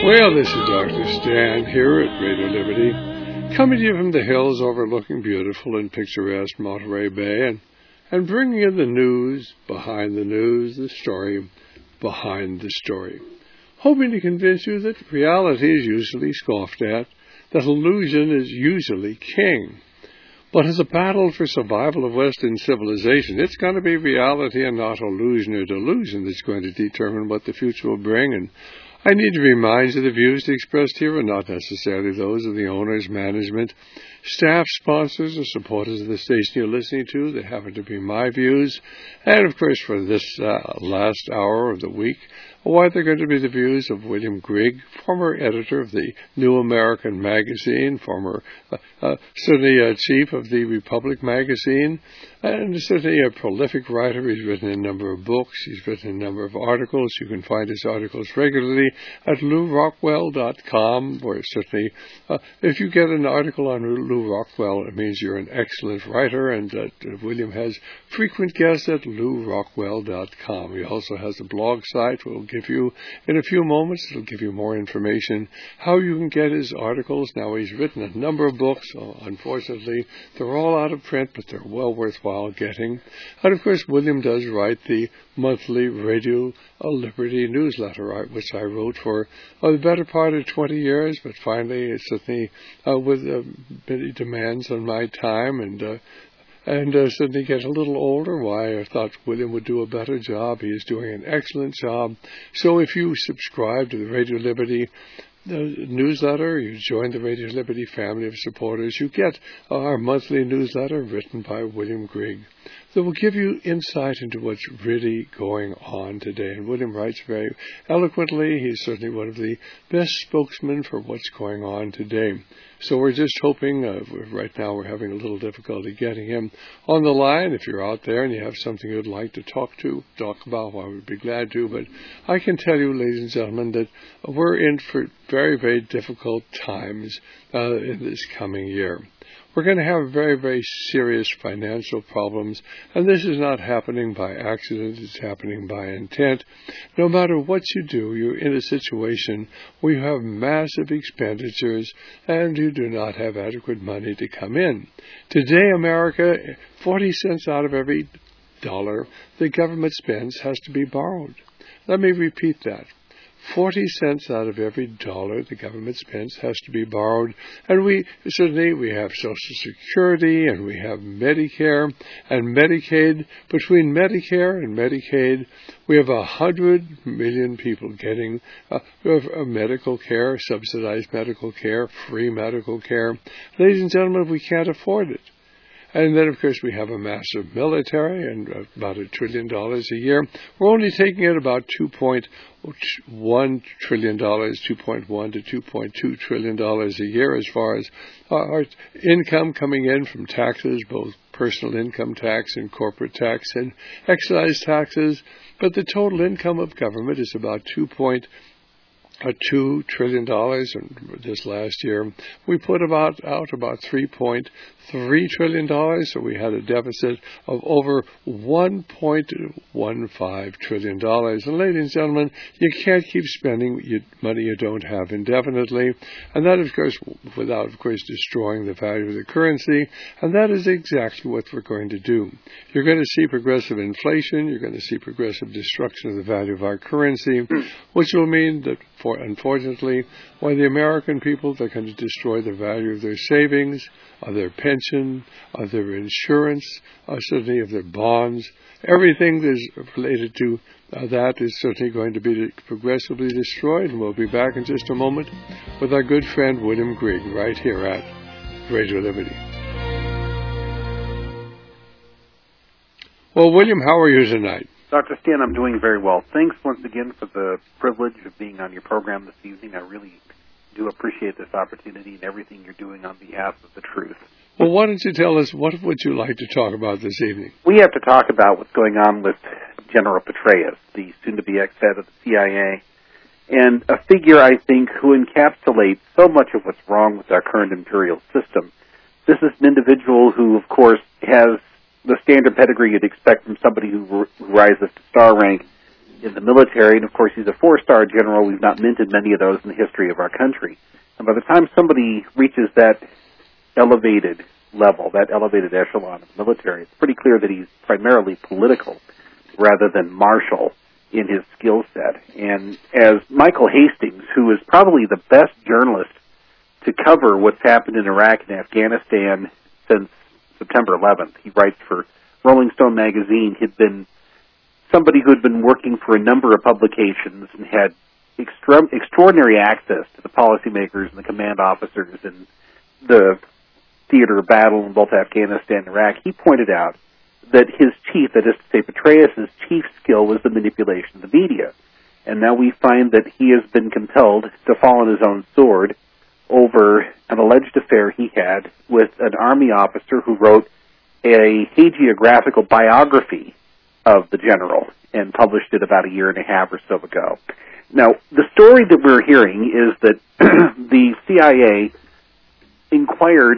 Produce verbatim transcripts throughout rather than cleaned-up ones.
Well, this is Doctor Stan here at Radio Liberty, coming to you from the hills overlooking beautiful and picturesque Monterey Bay, and, and bringing you the news behind the news, the story behind the story, hoping to convince you that reality is usually scoffed at, that illusion is usually king. But as a battle for survival of Western civilization, it's going to be reality and not illusion or delusion that's going to determine what the future will bring. And I need to remind you the views expressed here are not necessarily those of the owners, management, staff, sponsors, or supporters of the station you're listening to. They happen to be my views. And, of course, for this uh, last hour of the week, why they're going to be the views of William Grigg, former editor of the New American Magazine, former uh, uh, certainly uh, chief of the Republic Magazine, and certainly a prolific writer. He's written a number of books. He's written a number of articles. You can find his articles regularly at lou rockwell dot com, where certainly uh, if you get an article on Lou Rockwell, it means you're an excellent writer, and uh, William has frequent guests at lou rockwell dot com. He also has a blog site. We'll give you, in a few moments, it'll give you more information how you can get his articles. Now, he's written a number of books. So unfortunately, they're all out of print, but they're well worthwhile getting. And, of course, William does write the monthly Radio Liberty newsletter, which I wrote for uh, the better part of twenty years, but finally, it's certainly uh, with uh, many demands on my time, and uh, And uh, suddenly get a little older, why I thought William would do a better job. He is doing an excellent job. So if you subscribe to the Radio Liberty the newsletter, you join the Radio Liberty family of supporters, you get our monthly newsletter written by William Grigg that will give you insight into what's really going on today. And William writes very eloquently. He's certainly one of the best spokesmen for what's going on today. So we're just hoping, uh, right now we're having a little difficulty getting him on the line. If you're out there and you have something you'd like to talk to, talk about, well, I would be glad to. But I can tell you, ladies and gentlemen, that we're in for very, very difficult times uh, in this coming year. We're going to have very, very serious financial problems, and this is not happening by accident, it's happening by intent. No matter what you do, you're in a situation where you have massive expenditures and you do not have adequate money to come in. Today, America, forty cents out of every dollar the government spends has to be borrowed. Let me repeat that. forty cents out of every dollar the government spends has to be borrowed. And we, certainly, we have Social Security and we have Medicare and Medicaid. Between Medicare and Medicaid, we have a hundred million people getting uh, uh, medical care, subsidized medical care, free medical care. Ladies and gentlemen, we can't afford it. And then, of course, we have a massive military and about a trillion dollars a year. We're only taking in about two point one trillion dollars, two point one to two point two trillion dollars a year as far as our income coming in from taxes, both personal income tax and corporate tax and excise taxes. But the total income of government is about two point two trillion dollars, and this last year we put about out about three point three trillion dollars, so we had a deficit of over one point one five trillion dollars. And ladies and gentlemen, you can't keep spending money you don't have indefinitely, and that, of course, without, of course, destroying the value of the currency, and that is exactly what we're going to do. You're going to see progressive inflation, you're going to see progressive destruction of the value of our currency, which will mean that, for unfortunately, when the American people, they're going to destroy the value of their savings, of their pension, of their insurance, uh, certainly of their bonds. Everything that is related to uh, that is certainly going to be progressively destroyed. And we'll be back in just a moment with our good friend William Grigg right here at Radio Liberty. Well, William, how are you tonight? Doctor Stan, I'm doing very well. Thanks once again for the privilege of being on your program this evening. I really do appreciate this opportunity and everything you're doing on behalf of the truth. Well, why don't you tell us, what would you like to talk about this evening? We have to talk about what's going on with General Petraeus, the soon-to-be ex-head of the C I A, and a figure, I think, who encapsulates so much of what's wrong with our current imperial system. This is an individual who, of course, has the standard pedigree you'd expect from somebody who, who rises to star rank, in the military, and of course he's a four-star general. We've not minted many of those in the history of our country. And by the time somebody reaches that elevated level, that elevated echelon of the military, it's pretty clear that he's primarily political rather than martial in his skill set. And as Michael Hastings, who is probably the best journalist to cover what's happened in Iraq and Afghanistan since September eleventh, he writes for Rolling Stone magazine. He'd been somebody who had been working for a number of publications and had extra- extraordinary access to the policymakers and the command officers in the theater of battle in both Afghanistan and Iraq. He pointed out that his chief, that is to say Petraeus' chief skill, was the manipulation of the media. And now we find that he has been compelled to fall on his own sword over an alleged affair he had with an Army officer who wrote a hagiographical biography of the general and published it about a year and a half or so ago. Now, the story that we're hearing is that the C I A inquired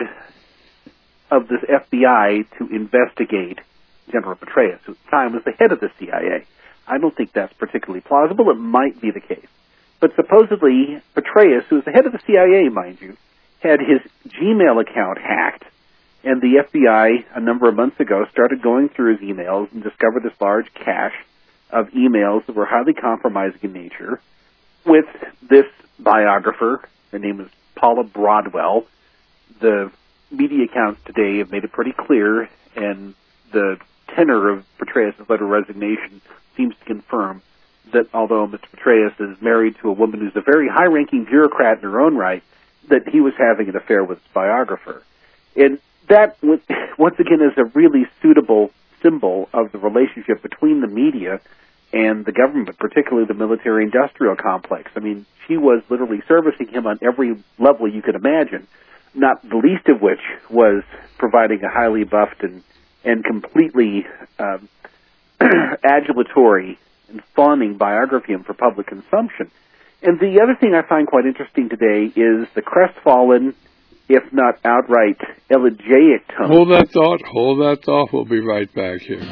of the F B I to investigate General Petraeus, who at the time was the head of the C I A. I don't think that's particularly plausible. It might be the case. But supposedly, Petraeus, who is the head of the C I A, mind you, had his Gmail account hacked, and the F B I, a number of months ago, started going through his emails and discovered this large cache of emails that were highly compromising in nature with this biographer. Her name is Paula Broadwell. The media accounts today have made it pretty clear, and the tenor of Petraeus' letter of resignation seems to confirm that although Mister Petraeus is married to a woman who's a very high-ranking bureaucrat in her own right, that he was having an affair with his biographer. And that, once again, is a really suitable symbol of the relationship between the media and the government, particularly the military-industrial complex. I mean, she was literally servicing him on every level you could imagine, not the least of which was providing a highly buffed and, and completely um, adulatory and fawning biography for public consumption. And the other thing I find quite interesting today is the crestfallen, if not outright elegiac tone. Hold that thought, hold that thought. We'll be right back here.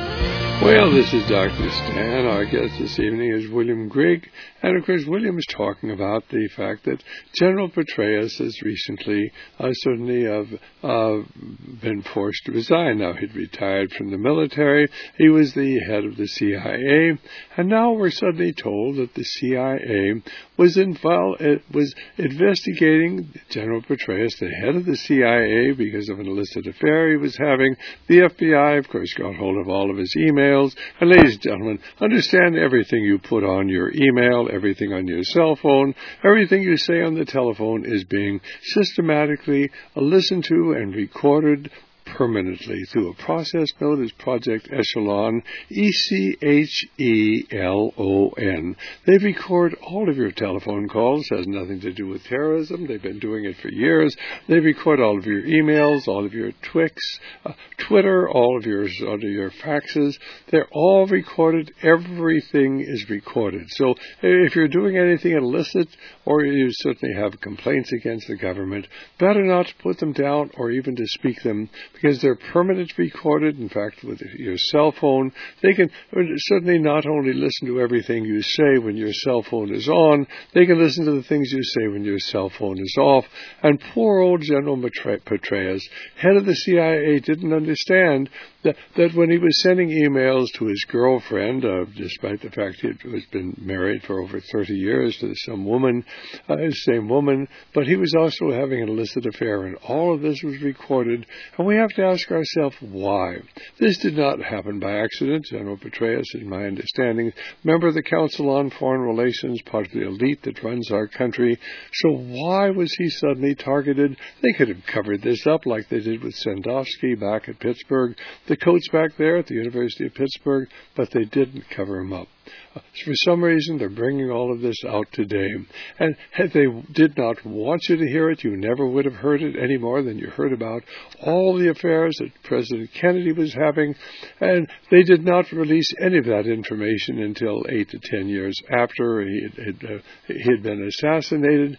Well, this is Doctor Stan. Our guest this evening is William Grigg. And, of course, William is talking about the fact that General Petraeus has recently uh, certainly uh, uh, been forced to resign. Now, he'd retired from the military. He was the head of the C I A. And now we're suddenly told that the C I A was, involved, it was investigating General Petraeus, the head of the C I A, because of an illicit affair he was having. The F B I, of course, got hold of all of his emails. And ladies and gentlemen, understand everything you put on your email, everything on your cell phone, everything you say on the telephone is being systematically listened to and recorded permanently through a process known as Project Echelon, E C H E L O N. They record all of your telephone calls. It has nothing to do with terrorism. They've been doing it for years. They record all of your emails, all of your Twix, uh, Twitter, all of your, all of your faxes. They're all recorded. Everything is recorded. So if you're doing anything illicit or you certainly have complaints against the government, better not to put them down or even to speak them, because they're permanently recorded. In fact, with your cell phone, they can certainly not only listen to everything you say when your cell phone is on, they can listen to the things you say when your cell phone is off. And poor old General Petraeus, head of the C I A, didn't understand that, that when he was sending emails to his girlfriend, uh, despite the fact he had been married for over thirty years to some woman, uh, the same woman, but he was also having an illicit affair, and all of this was recorded. And we have to ask ourselves why. This did not happen by accident. General Petraeus, in my understanding, member of the Council on Foreign Relations, part of the elite that runs our country. So why was he suddenly targeted? They could have covered this up like they did with Sandusky back at Pittsburgh, the coach back there at the University of Pittsburgh, but they didn't cover him up. Uh, for some reason, they're bringing all of this out today. And if they did not want you to hear it, you never would have heard it any more than you heard about all the affairs that President Kennedy was having. And they did not release any of that information until eight to ten years after he had, uh, he had been assassinated.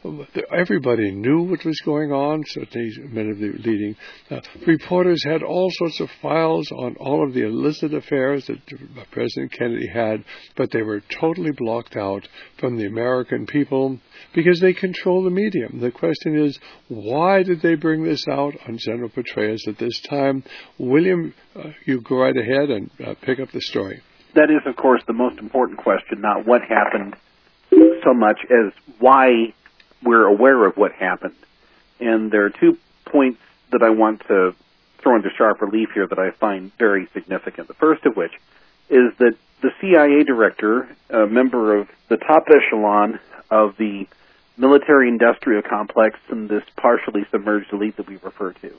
Everybody knew what was going on. Certainly, many of the leading uh, reporters had all sorts of files on all of the illicit affairs that President Kennedy had. had, but they were totally blocked out from the American people because they control the medium. The question is, why did they bring this out on General Petraeus at this time? William, uh, you go right ahead and uh, pick up the story. That is, of course, the most important question, not what happened so much as why we're aware of what happened. And there are two points that I want to throw into sharp relief here that I find very significant. The first of which is that the C I A director, a member of the top echelon of the military-industrial complex and this partially submerged elite that we refer to,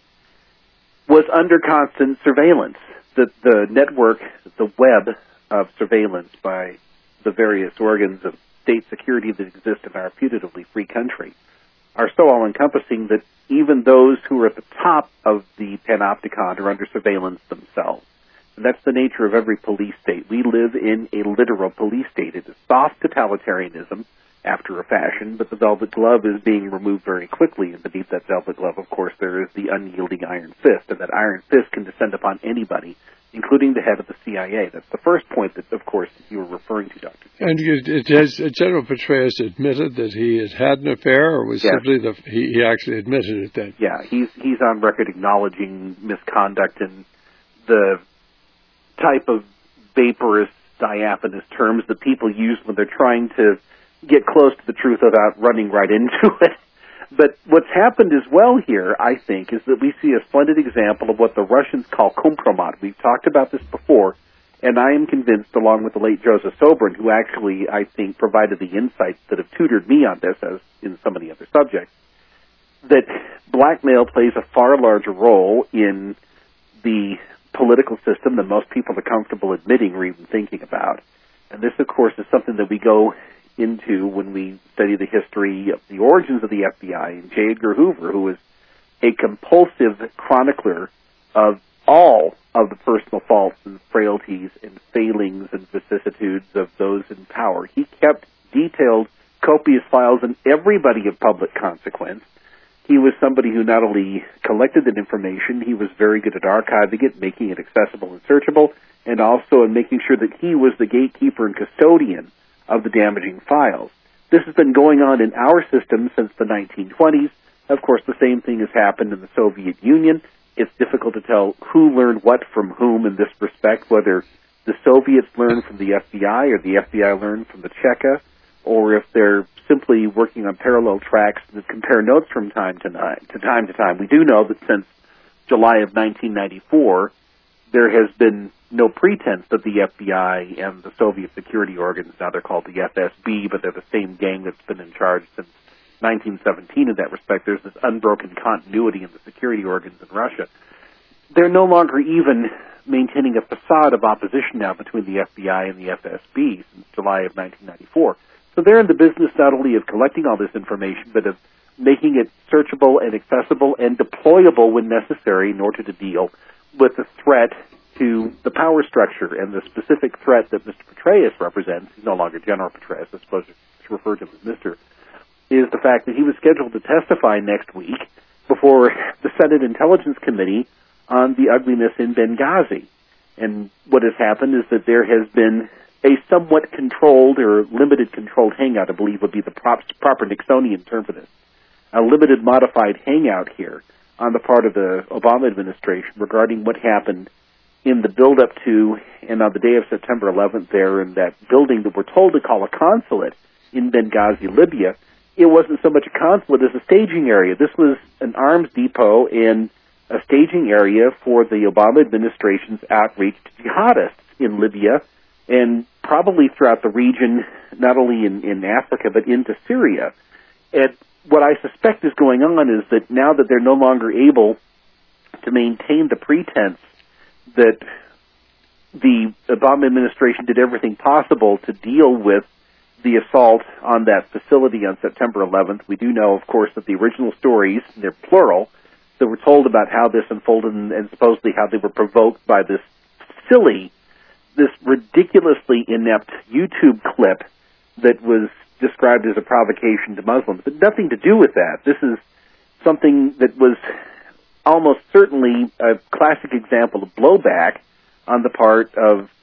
was under constant surveillance. The, the network, the web of surveillance by the various organs of state security that exist in our putatively free country are so all-encompassing that even those who are at the top of the panopticon are under surveillance themselves. And that's the nature of every police state. We live in a literal police state. It is soft totalitarianism after a fashion, but the velvet glove is being removed very quickly. And beneath that velvet glove, of course, there is the unyielding iron fist. And that iron fist can descend upon anybody, including the head of the C I A. That's the first point that, of course, you were referring to, Doctor And it has, General Petraeus admitted that he had had an affair, or was yes. simply the he, he actually admitted it then? Yeah, he's he's on record acknowledging misconduct in the type of vaporous, diaphanous terms that people use when they're trying to get close to the truth without running right into it. But what's happened as well here, I think, is that we see a splendid example of what the Russians call kompromat. We've talked about this before, and I am convinced, along with the late Joseph Sobran, who actually, I think, provided the insights that have tutored me on this, as in so many other subjects, that blackmail plays a far larger role in the political system than most people are comfortable admitting or even thinking about. And this, of course, is something that we go into when we study the history of the origins of the F B I and J. Edgar Hoover, who was a compulsive chronicler of all of the personal faults and frailties and failings and vicissitudes of those in power. He kept detailed, copious files on everybody of public consequence. He was somebody who not only collected that information, he was very good at archiving it, making it accessible and searchable, and also in making sure that he was the gatekeeper and custodian of the damaging files. This has been going on in our system since the nineteen twenties. Of course, the same thing has happened in the Soviet Union. It's difficult to tell who learned what from whom in this respect, whether the Soviets learned from the F B I or the F B I learned from the Cheka, or if they're simply working on parallel tracks that compare notes from time to, ni- to time to time. We do know that since July of nineteen ninety-four, there has been no pretense that the F B I and the Soviet security organs, now they're called the F S B, but they're the same gang that's been in charge since nineteen seventeen in that respect. There's this unbroken continuity in the security organs in Russia. They're no longer even maintaining a facade of opposition now between the F B I and the F S B since July of nineteen ninety-four. So they're in the business not only of collecting all this information, but of making it searchable and accessible and deployable when necessary in order to deal with the threat to the power structure. And the specific threat that Mister Petraeus represents, he's no longer General Petraeus, I suppose to refer to him as Mister, is the fact that he was scheduled to testify next week before the Senate Intelligence Committee on the ugliness in Benghazi. And what has happened is that there has been a somewhat controlled or limited controlled hangout, I believe would be the prop, proper Nixonian term for this, a limited modified hangout here on the part of the Obama administration regarding what happened in the build-up to and on the day of September eleventh there in that building that we're told to call a consulate in Benghazi, Libya. It wasn't so much a consulate as a staging area. This was an arms depot and a staging area for the Obama administration's outreach to jihadists in Libya and probably throughout the region, not only in, in Africa, but into Syria. And what I suspect is going on is that now that they're no longer able to maintain the pretense that the Obama administration did everything possible to deal with the assault on that facility on September eleventh, we do know, of course, that the original stories, they're plural, that were told about how this unfolded and, and supposedly how they were provoked by this silly, this ridiculously inept YouTube clip that was described as a provocation to Muslims. But nothing to do with that. This is something that was almost certainly a classic example of blowback on the part of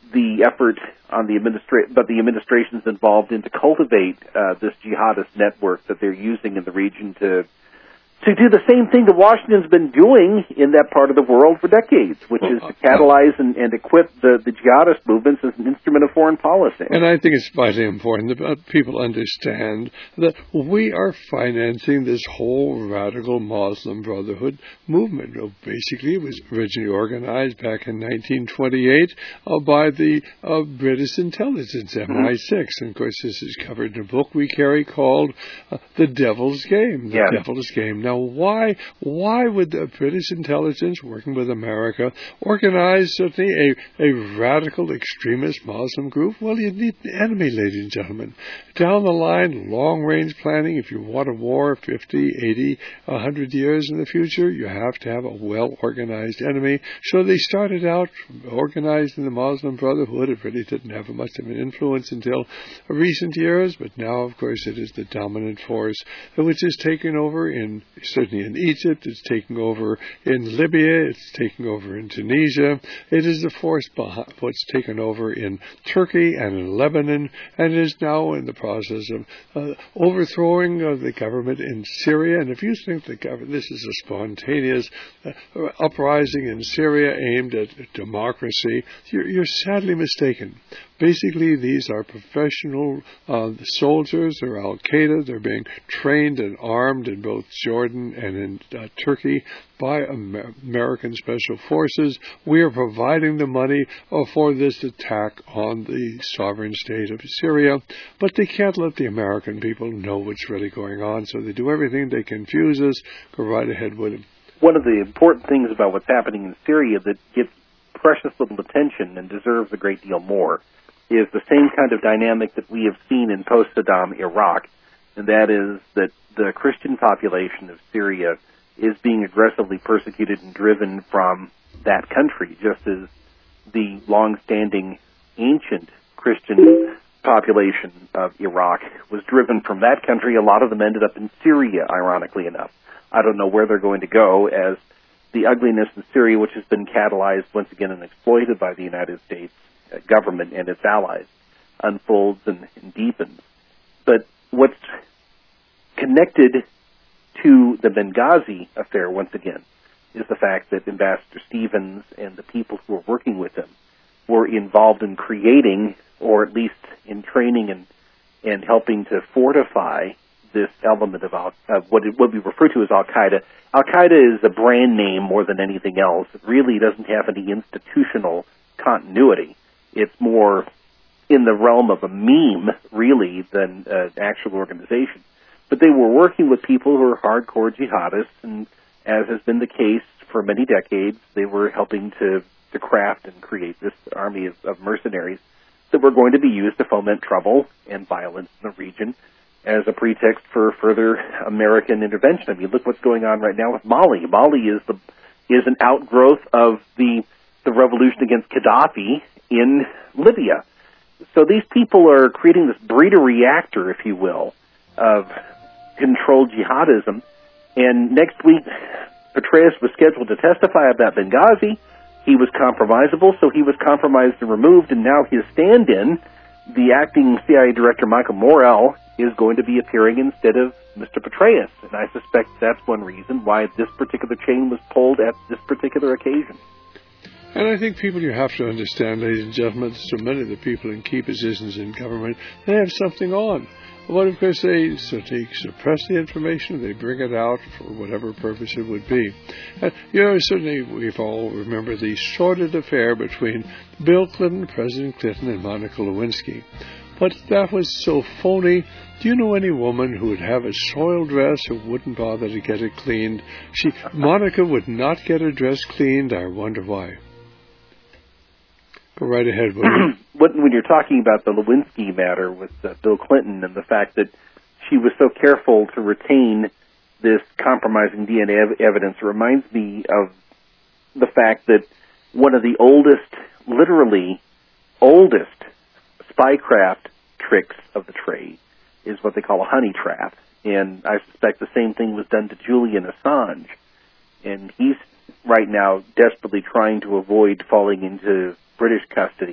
the effort on the administra- but the administration's involved in to cultivate uh, this jihadist network that they're using in the region to to do the same thing that Washington's been doing in that part of the world for decades, which well, is to catalyze and, and equip the, the jihadist movements as an instrument of foreign policy. And I think it's vitally important that people understand that we are financing this whole radical Muslim Brotherhood movement. Basically, it was originally organized back in nineteen twenty-eight uh, by the uh, British intelligence, M I six. And, of course, this is covered in a book we carry called uh, The Devil's Game. The yeah. Devil's Game. Now, why why would the British intelligence, working with America, organize certainly a, a radical extremist Muslim group? Well, you need the enemy, ladies and gentlemen. Down the line, long-range planning, if you want a war fifty, eighty, one hundred years in the future, you have to have a well-organized enemy. So they started out organized in the Muslim Brotherhood. It really didn't have much of an influence until recent years, but now, of course, it is the dominant force which is taken over in certainly in Egypt, it's taking over in Libya, it's taking over in Tunisia. It is the force behind what's taken over in Turkey and in Lebanon, and is now in the process of uh, overthrowing uh, the government in Syria. And if you think the government, this is a spontaneous uh, uprising in Syria aimed at democracy, you're, you're sadly mistaken. Basically, these are professional uh, soldiers. They're Al-Qaeda. They're being trained and armed in both Jordan and in uh, Turkey by Amer- American Special Forces. We are providing the money uh, for this attack on the sovereign state of Syria, but they can't let the American people know what's really going on, so they do everything. They confuse us. Go right ahead with it. One of the important things about what's happening in Syria that gets precious little attention and deserves a great deal more is the same kind of dynamic that we have seen in post-Saddam Iraq, and that is that the Christian population of Syria is being aggressively persecuted and driven from that country, just as the long-standing ancient Christian population of Iraq was driven from that country. A lot of them ended up in Syria, ironically enough. I don't know where they're going to go as the ugliness in Syria, which has been catalyzed once again and exploited by the United States government and its allies, unfolds and, and deepens. But what's connected to the Benghazi affair, once again, is the fact that Ambassador Stevens and the people who were working with him were involved in creating, or at least in training and, and helping to fortify this element of, Al, of what, it, what we refer to as Al-Qaeda. Al-Qaeda is a brand name more than anything else. It really doesn't have any institutional continuity. It's more in the realm of a meme, really, than an actual organization. But they were working with people who are hardcore jihadists, and as has been the case for many decades, they were helping to, to craft and create this army of, of mercenaries that were going to be used to foment trouble and violence in the region as a pretext for further American intervention. I mean, look what's going on right now with Mali. Mali is the is an outgrowth of the the revolution against Gaddafi in Libya. So these people are creating this breeder reactor, if you will, of controlled jihadism. And next week, Petraeus was scheduled to testify about Benghazi. He was compromisable, so he was compromised and removed, and now his stand-in, the acting C I A director, Michael Morell, is going to be appearing instead of Mister Petraeus. And I suspect that's one reason why this particular chain was pulled at this particular occasion. And I think people, you have to understand, ladies and gentlemen, so many of the people in key positions in government, they have something on. But of course, they certainly suppress the information, they bring it out for whatever purpose it would be. And, you know, certainly we've all remembered the sordid affair between Bill Clinton, President Clinton, and Monica Lewinsky. But that was so phony. Do you know any woman who would have a soiled dress who wouldn't bother to get it cleaned? She, Monica would not get her dress cleaned. I wonder why. Go right ahead, William. When you're talking about the Lewinsky matter with uh, Bill Clinton and the fact that she was so careful to retain this compromising D N A ev- evidence, it reminds me of the fact that one of the oldest, literally oldest, spycraft tricks of the trade is what they call a honey trap. And I suspect the same thing was done to Julian Assange. And he's right now desperately trying to avoid falling into British custody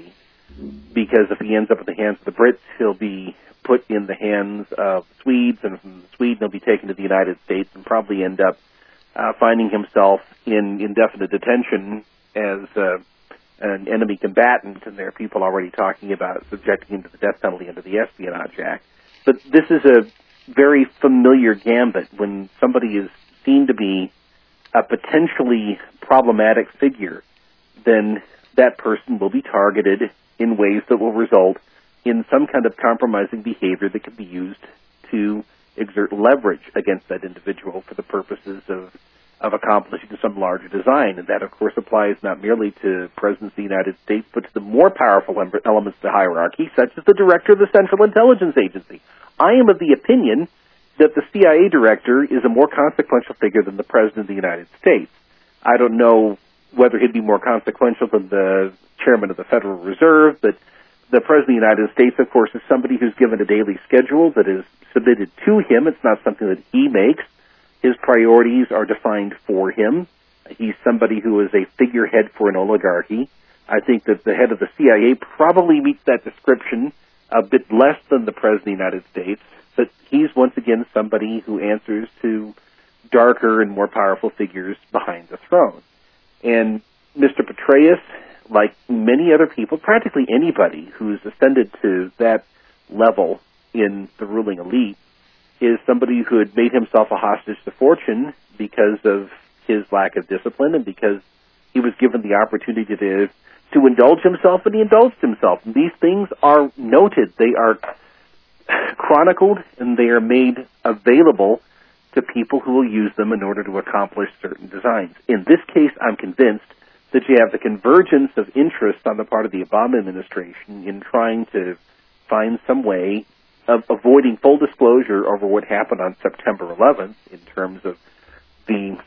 because if he ends up in the hands of the Brits, he'll be put in the hands of Swedes, and from Sweden he'll be taken to the United States and probably end up uh, finding himself in indefinite detention as uh, an enemy combatant, and there are people already talking about subjecting him to the death penalty under the Espionage Act. But this is a very familiar gambit. When somebody is seen to be a potentially problematic figure, then that person will be targeted in ways that will result in some kind of compromising behavior that can be used to exert leverage against that individual for the purposes of, of accomplishing some larger design. And that, of course, applies not merely to Presidents of the United States, but to the more powerful elements of the hierarchy, such as the Director of the Central Intelligence Agency. I am of the opinion that the C I A director is a more consequential figure than the President of the United States. I don't know whether he'd be more consequential than the Chairman of the Federal Reserve, but the President of the United States, of course, is somebody who's given a daily schedule that is submitted to him. It's not something that he makes. His priorities are defined for him. He's somebody who is a figurehead for an oligarchy. I think that the head of the C I A probably meets that description a bit less than the President of the United States, but he's once again somebody who answers to darker and more powerful figures behind the throne. And Mister Petraeus, like many other people, practically anybody who's ascended to that level in the ruling elite, is somebody who had made himself a hostage to fortune because of his lack of discipline and because he was given the opportunity to to indulge himself, and he indulged himself. And these things are noted. They are chronicled, and they are made available to people who will use them in order to accomplish certain designs. In this case, I'm convinced that you have the convergence of interest on the part of the Obama administration in trying to find some way of avoiding full disclosure over what happened on September eleventh in terms of the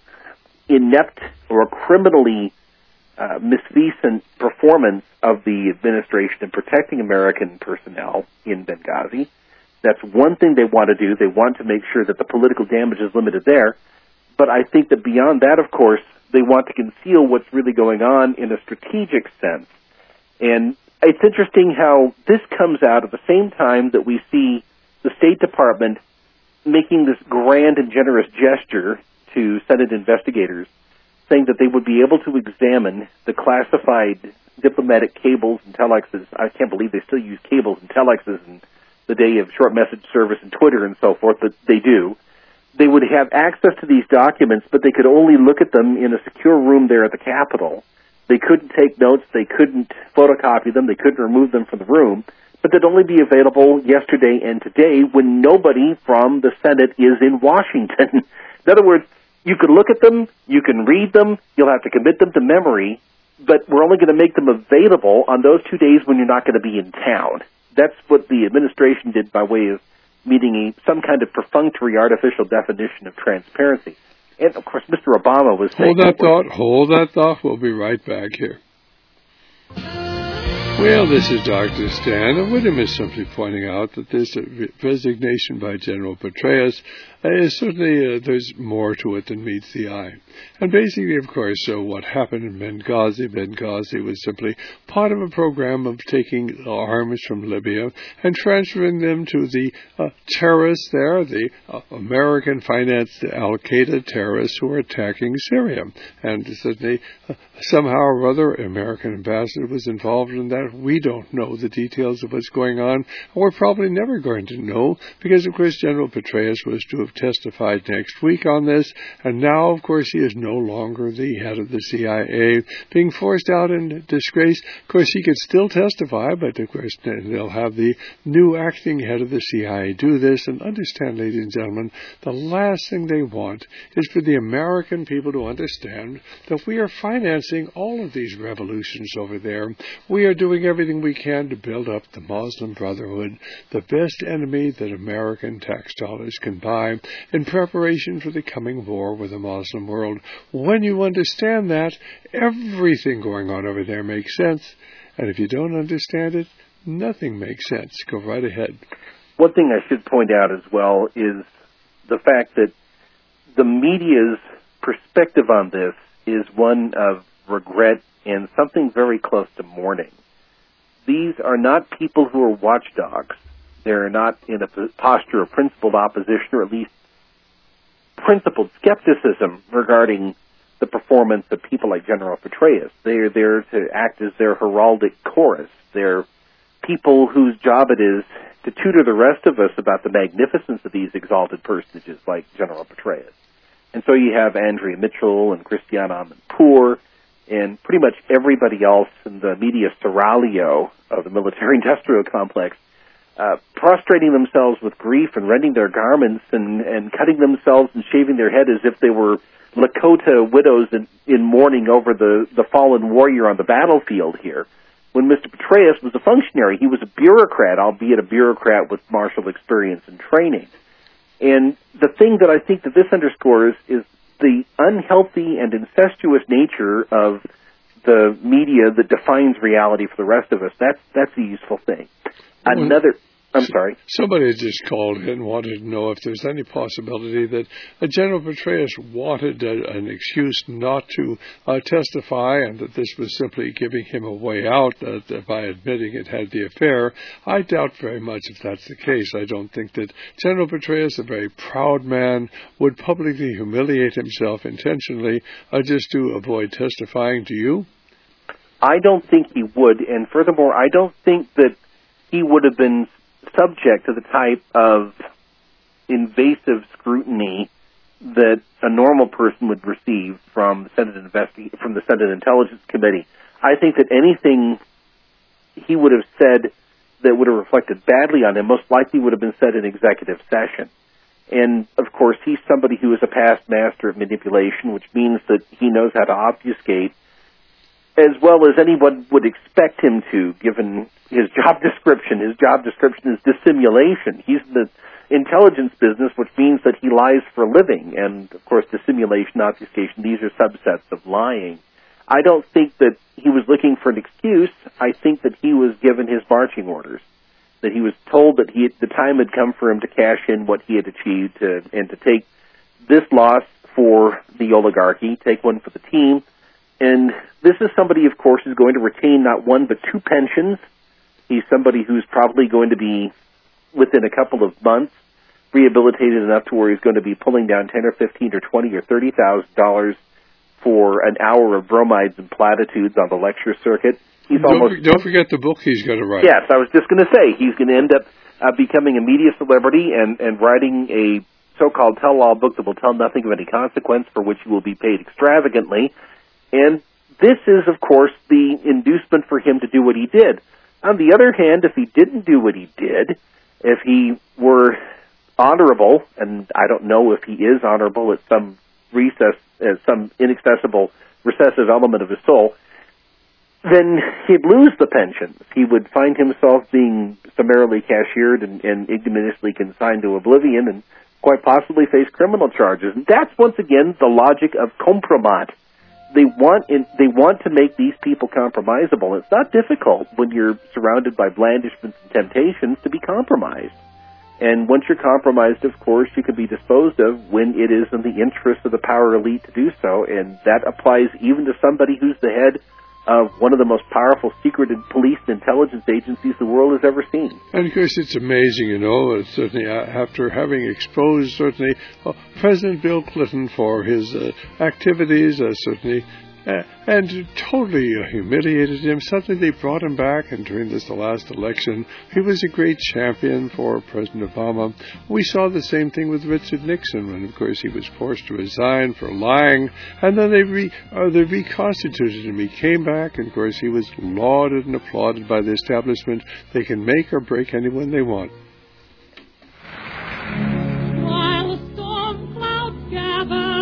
inept or criminally uh, misfeasant performance of the administration in protecting American personnel in Benghazi. That's one thing they want to do. They want to make sure that the political damage is limited there. But I think that beyond that, of course, they want to conceal what's really going on in a strategic sense. And it's interesting how this comes out at the same time that we see the State Department making this grand and generous gesture to Senate investigators, saying that they would be able to examine the classified diplomatic cables and telexes. I can't believe they still use cables and telexes in the day of short message service and Twitter and so forth, but they do. They would have access to these documents, but they could only look at them in a secure room there at the Capitol. They couldn't take notes. They couldn't photocopy them. They couldn't remove them from the room. But they'd only be available yesterday and today when nobody from the Senate is in Washington. In other words, you can look at them, you can read them, you'll have to commit them to memory, but we're only going to make them available on those two days when you're not going to be in town. That's what the administration did by way of meeting a, some kind of perfunctory artificial definition of transparency. And, of course, Mister Obama was saying... Hold that thought. Hold that thought. We'll be right back here. Well, this is Doctor Stan, and William is simply pointing out that this resignation by General Petraeus uh, is certainly, uh, there's more to it than meets the eye. And basically, of course, uh, what happened in Benghazi, Benghazi was simply part of a program of taking arms from Libya and transferring them to the uh, terrorists there, the uh, American-financed al-Qaeda terrorists who are attacking Syria. And certainly, uh, somehow or other, an American ambassador was involved in that. We don't know the details of what's going on, and we're probably never going to know, because, of course, General Petraeus was to have testified next week on this, and now, of course, he is no longer the head of the C I A, being forced out in disgrace. Of course, he could still testify, but, of course, they'll have the new acting head of the C I A do this, and understand, ladies and gentlemen, the last thing they want is for the American people to understand that we are financing all of these revolutions over there. We are doing everything we can to build up the Muslim Brotherhood, the best enemy that American tax dollars can buy, in preparation for the coming war with the Muslim world. When you understand that, everything going on over there makes sense. And if you don't understand it, nothing makes sense. Go right ahead. One thing I should point out as well is the fact that the media's perspective on this is one of regret and something very close to mourning. These are not people who are watchdogs. They're not in a posture of principled opposition, or at least principled skepticism regarding the performance of people like General Petraeus. They're there to act as their heraldic chorus. They're people whose job it is to tutor the rest of us about the magnificence of these exalted personages like General Petraeus. And so you have Andrea Mitchell and Christiane Amanpour and pretty much everybody else in the media seraglio of the military-industrial complex uh, prostrating themselves with grief and rending their garments and, and cutting themselves and shaving their head as if they were Lakota widows in, in mourning over the, the fallen warrior on the battlefield here. When Mister Petraeus was a functionary, he was a bureaucrat, albeit a bureaucrat with martial experience and training. And the thing that I think that this underscores is the unhealthy and incestuous nature of the media that defines reality for the rest of us. That's that's a useful thing. Another... I'm sorry. Somebody just called in and wanted to know if there's any possibility that uh, General Petraeus wanted uh, an excuse not to uh, testify, and that this was simply giving him a way out uh, by admitting it had the affair. I doubt very much if that's the case. I don't think that General Petraeus, a very proud man, would publicly humiliate himself intentionally uh, just to avoid testifying. Do you? I don't think he would, and furthermore, I don't think that he would have been subject to the type of invasive scrutiny that a normal person would receive from the Senate investi- from the Senate Intelligence Committee. I think that anything he would have said that would have reflected badly on him most likely would have been said in executive session. And, of course, he's somebody who is a past master of manipulation, which means that he knows how to obfuscate as well as anyone would expect him to, given his job description. His job description is dissimulation. He's in the intelligence business, which means that he lies for a living. And, of course, dissimulation, obfuscation, these are subsets of lying. I don't think that he was looking for an excuse. I think that he was given his marching orders, that he was told that he, the time had come for him to cash in what he had achieved to, and to take this loss for the oligarchy, take one for the team. And this is somebody, of course, who's going to retain not one but two pensions. He's somebody who's probably going to be, within a couple of months, rehabilitated enough to where he's going to be pulling down ten or fifteen or twenty or thirty thousand dollars for an hour of bromides and platitudes on the lecture circuit. He's don't, almost don't forget the book he's going to write. Yes, I was just going to say he's going to end up uh, becoming a media celebrity and, and writing a so-called tell-all book that will tell nothing of any consequence, for which he will be paid extravagantly. And this is, of course, the inducement for him to do what he did. On the other hand, if he didn't do what he did, if he were honorable, and I don't know if he is honorable at some recess, at some inaccessible recessive element of his soul, then he'd lose the pensions. He would find himself being summarily cashiered and, and ignominiously consigned to oblivion and quite possibly face criminal charges. And that's, once again, the logic of compromat. They want in, they want to make these people compromisable. It's not difficult when you're surrounded by blandishments and temptations to be compromised. And once you're compromised, of course, you can be disposed of when it is in the interest of the power elite to do so. And that applies even to somebody who's the head of one of the most powerful secret and police and intelligence agencies the world has ever seen. And of course, it's amazing, you know, certainly after having exposed certainly uh, President Bill Clinton for his uh, activities, uh, certainly, uh, and totally uh, humiliated him. Suddenly they brought him back, and during this the last election, he was a great champion for President Obama. We saw the same thing with Richard Nixon, when, of course, he was forced to resign for lying, and then they re, uh, they reconstituted him. He came back, and, of course, he was lauded and applauded by the establishment. They can make or break anyone they want. While the storm clouds gather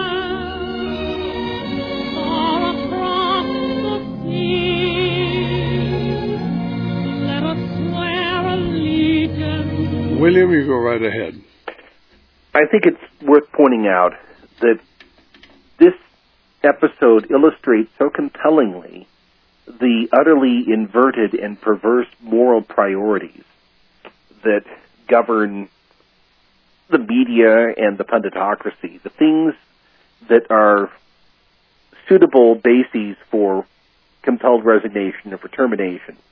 William, you go right ahead. I think it's worth pointing out that this episode illustrates so compellingly the utterly inverted and perverse moral priorities that govern the media and the punditocracy, the things that are suitable bases for compelled resignation or for termination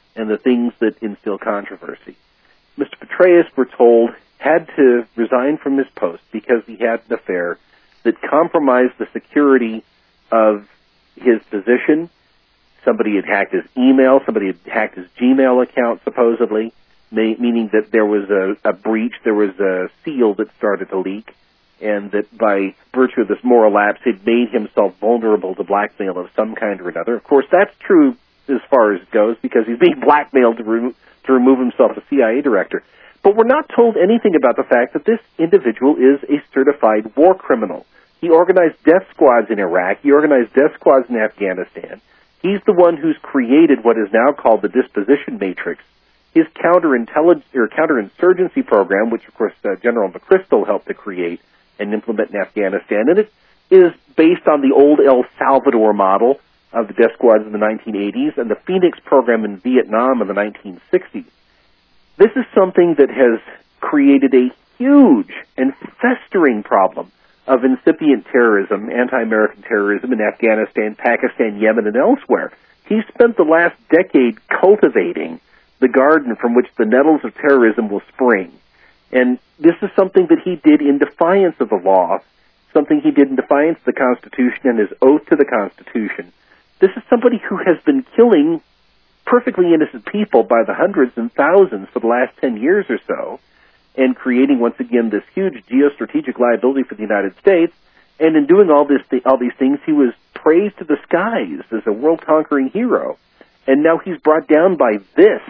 and the things that instill controversy. Mister Petraeus, we're told, had to resign from his post because he had an affair that compromised the security of his position. Somebody had hacked his email. Somebody had hacked his Gmail account, supposedly, meaning that there was a, a breach, there was a seal that started to leak, and that by virtue of this moral lapse, he'd made himself vulnerable to blackmail of some kind or another. Of course, that's true as far as it goes, because he's being blackmailed to, re- to remove himself as C I A director. But we're not told anything about the fact that this individual is a certified war criminal. He organized death squads in Iraq. He organized death squads in Afghanistan. He's the one who's created what is now called the disposition matrix. His counterintelligence or counterinsurgency program, which of course uh, General McChrystal helped to create and implement in Afghanistan, and it is based on the old El Salvador model of the death squads in the nineteen eighties and the Phoenix program in Vietnam in the nineteen sixties. This is something that has created a huge and festering problem of incipient terrorism, anti-American terrorism in Afghanistan, Pakistan, Yemen, and elsewhere. He spent the last decade cultivating the garden from which the nettles of terrorism will spring. And this is something that he did in defiance of the law, something he did in defiance of the Constitution and his oath to the Constitution. This is somebody who has been killing perfectly innocent people by the hundreds and thousands for the last ten years or so, and creating, once again, this huge geostrategic liability for the United States. And in doing all this, all these things, he was praised to the skies as a world-conquering hero. And now he's brought down by this.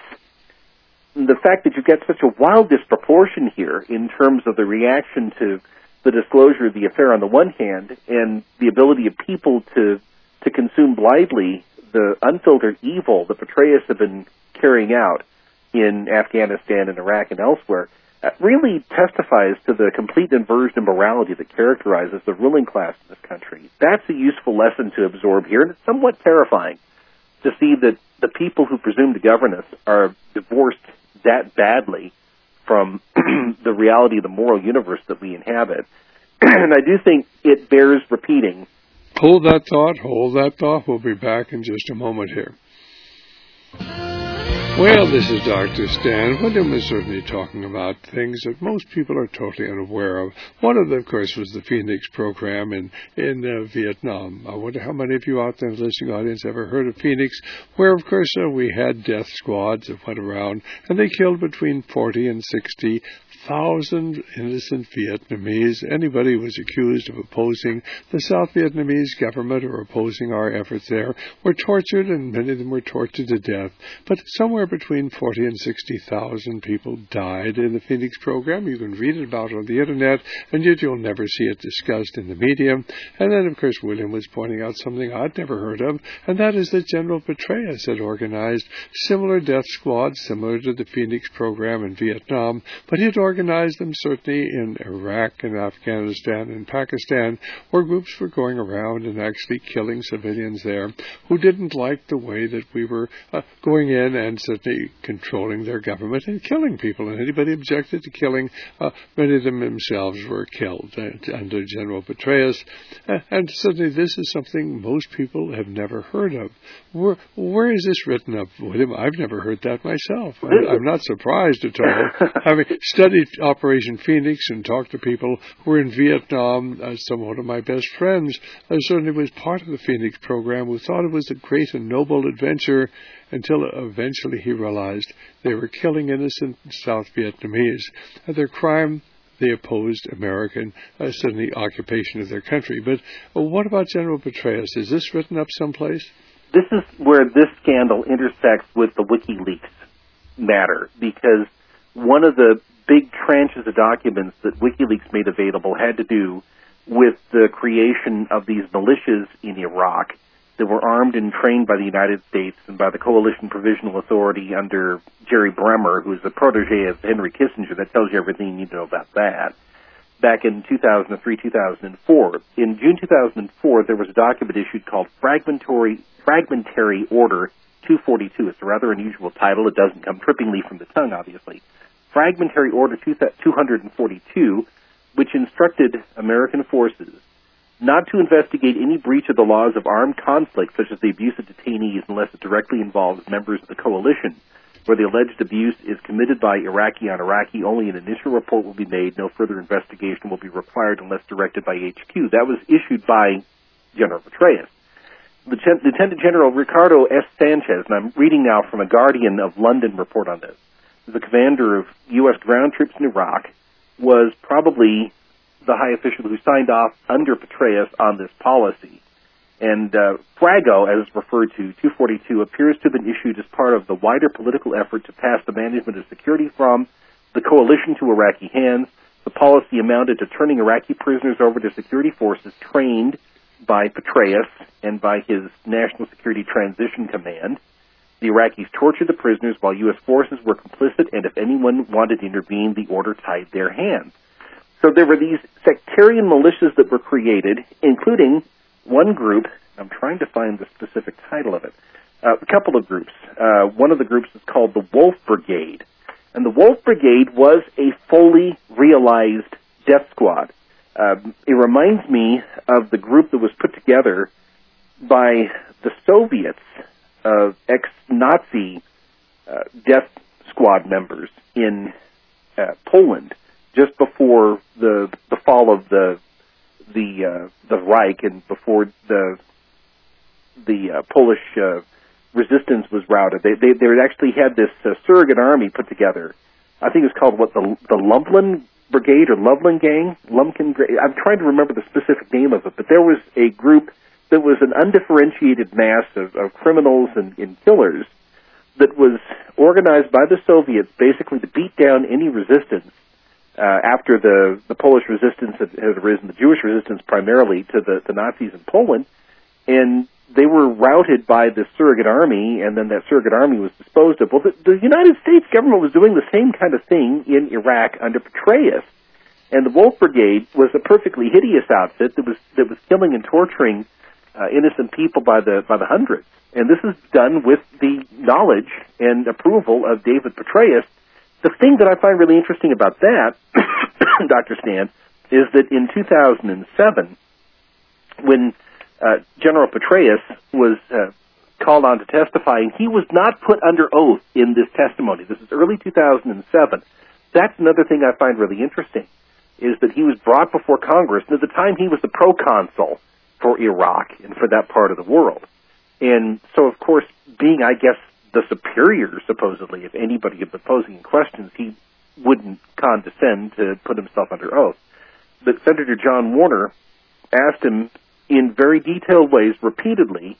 The fact that you get such a wild disproportion here in terms of the reaction to the disclosure of the affair on the one hand, and the ability of people to to consume blithely the unfiltered evil that Petraeus have been carrying out in Afghanistan and Iraq and elsewhere, uh, really testifies to the complete inversion of morality that characterizes the ruling class in this country. That's a useful lesson to absorb here, and it's somewhat terrifying to see that the people who presume to govern us are divorced that badly from the reality of the moral universe that we inhabit. And I do think it bears repeating. Hold that thought, hold that thought. We'll be back in just a moment here. Well, this is Doctor Stan. William is certainly talking about things that most people are totally unaware of. One of them, of course, was the Phoenix program in, in uh, Vietnam. I wonder how many of you out there in the listening audience ever heard of Phoenix, where, of course, uh, we had death squads that went around, and they killed between forty and sixty thousand innocent Vietnamese. Anybody who was accused of opposing the South Vietnamese government or opposing our efforts there were tortured, and many of them were tortured to death. But somewhere between forty and sixty thousand people died in the Phoenix program. You can read about it on the Internet, and yet you'll never see it discussed in the media. And then, of course, William was pointing out something I'd never heard of, and that is that General Petraeus had organized similar death squads, similar to the Phoenix program in Vietnam, but he had organized them certainly in Iraq and Afghanistan and Pakistan, where groups were going around and actually killing civilians there who didn't like the way that we were uh, going in and certainly controlling their government and killing people. And anybody objected to killing, uh, many of them themselves were killed uh, under General Petraeus. Uh, and certainly this is something most people have never heard of. Where, where is this written up, William? I've never heard that myself. I, I'm not surprised at all. Having studied Operation Phoenix and talked to people who were in Vietnam, uh, some one of my best friends uh, certainly was part of the Phoenix program, who thought it was a great and noble adventure, until eventually he realized they were killing innocent South Vietnamese. And their crime, they opposed American, uh, suddenly occupation of their country. But uh, what about General Petraeus? Is this written up someplace? This is where this scandal intersects with the WikiLeaks matter, because one of the big tranches of documents that WikiLeaks made available had to do with the creation of these militias in Iraq that were armed and trained by the United States and by the Coalition Provisional Authority under Jerry Bremer, who is a protege of Henry Kissinger. That tells you everything you need to know about that. Back in two thousand three, two thousand four. In June two thousand four, there was a document issued called Fragmentary, Fragmentary Order two forty-two. It's a rather unusual title. It doesn't come trippingly from the tongue, obviously. Fragmentary Order two forty-two, which instructed American forces not to investigate any breach of the laws of armed conflict, such as the abuse of detainees, unless it directly involves members of the coalition. Where the alleged abuse is committed by Iraqi on Iraqi, only an initial report will be made. No further investigation will be required unless directed by H Q. That was issued by General Petraeus. Lieutenant General Ricardo S. Sanchez, and I'm reading now from a Guardian of London report on this, the commander of U S ground troops in Iraq, was probably the high official who signed off under Petraeus on this policy. And uh, FRAGO, as referred to, two forty-two, appears to have been issued as part of the wider political effort to pass the management of security from the coalition to Iraqi hands. The policy amounted to turning Iraqi prisoners over to security forces trained by Petraeus and by his National Security Transition Command. The Iraqis tortured the prisoners while U S forces were complicit, and if anyone wanted to intervene, the order tied their hands. So there were these sectarian militias that were created, including one group. I'm trying to find the specific title of it. Uh, a couple of groups. Uh, one of the groups is called the Wolf Brigade. And the Wolf Brigade was a fully realized death squad. Uh, it reminds me of the group that was put together by the Soviets, uh, ex-Nazi uh, death squad members in uh, Poland just before the the fall of the the uh, the Reich and before the the uh, Polish uh, resistance was routed. They they, they actually had this uh, surrogate army put together. I think it was called what the the Lublin Brigade or Lublin Gang. Lumpkin. I'm trying to remember the specific name of it, but there was a group that was an undifferentiated mass of, of criminals and, and killers that was organized by the Soviets basically to beat down any resistance uh, after the, the Polish resistance had, had arisen, the Jewish resistance primarily to the, the Nazis in Poland, and they were routed by the surrogate army, and then that surrogate army was disposed of. Well, the, the United States government was doing the same kind of thing in Iraq under Petraeus, and the Wolf Brigade was a perfectly hideous outfit that was that was killing and torturing uh, innocent people by the by the hundreds. And this is done with the knowledge and approval of David Petraeus. The thing that I find really interesting about that, Doctor Stan, is that in two thousand seven, when uh, General Petraeus was uh, called on to testify, and he was not put under oath in this testimony. This is early two thousand seven. That's another thing I find really interesting, is that he was brought before Congress, and at the time he was the proconsul for Iraq and for that part of the world. And so, of course, being, I guess, the superior, supposedly, if anybody had been posing questions, he wouldn't condescend to put himself under oath. But Senator John Warner asked him in very detailed ways, repeatedly,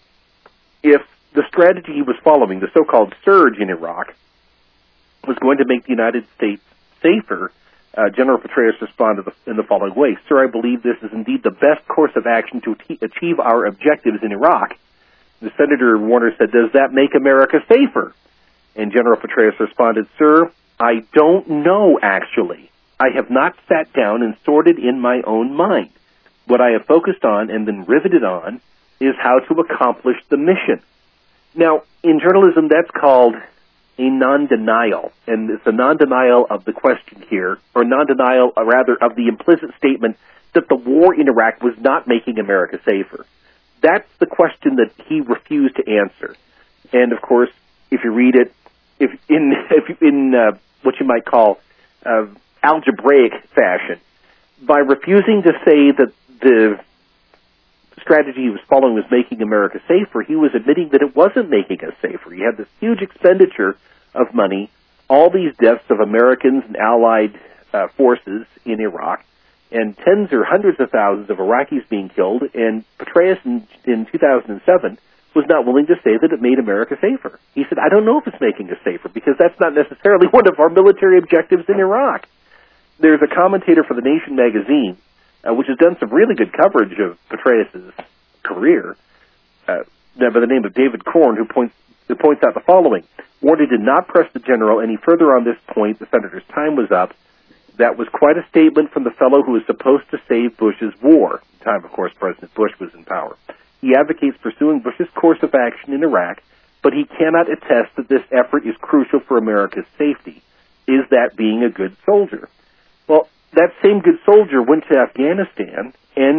if the strategy he was following, the so-called surge in Iraq, was going to make the United States safer. Uh, General Petraeus responded in the following way: "Sir, I believe this is indeed the best course of action to te- achieve our objectives in Iraq." The Senator Warner said, "Does that make America safer?" And General Petraeus responded, "Sir, I don't know, actually. I have not sat down and sorted in my own mind. What I have focused on and been riveted on is how to accomplish the mission." Now, in journalism, that's called a non-denial, and it's a non-denial of the question here, or non-denial, or rather, of the implicit statement that the war in Iraq was not making America safer. That's the question that he refused to answer. And, of course, if you read it, if in if in uh, what you might call uh, algebraic fashion, by refusing to say that the strategy he was following was making America safer, he was admitting that it wasn't making us safer. He had this huge expenditure of money, all these deaths of Americans and allied uh, forces in Iraq, and tens or hundreds of thousands of Iraqis being killed, and Petraeus in, in two thousand seven was not willing to say that it made America safer. He said, "I don't know if it's making us safer, because that's not necessarily one of our military objectives in Iraq." There's a commentator for The Nation magazine, Uh, which has done some really good coverage of Petraeus' career, uh, by the name of David Korn, who points, who points out the following: "Warner did not press the general any further on this point. The senator's time was up. That was quite a statement from the fellow who was supposed to save Bush's war." At the time, of course, President Bush was in power. "He advocates pursuing Bush's course of action in Iraq, but he cannot attest that this effort is crucial for America's safety. Is that being a good soldier?" Well, that same good soldier went to Afghanistan and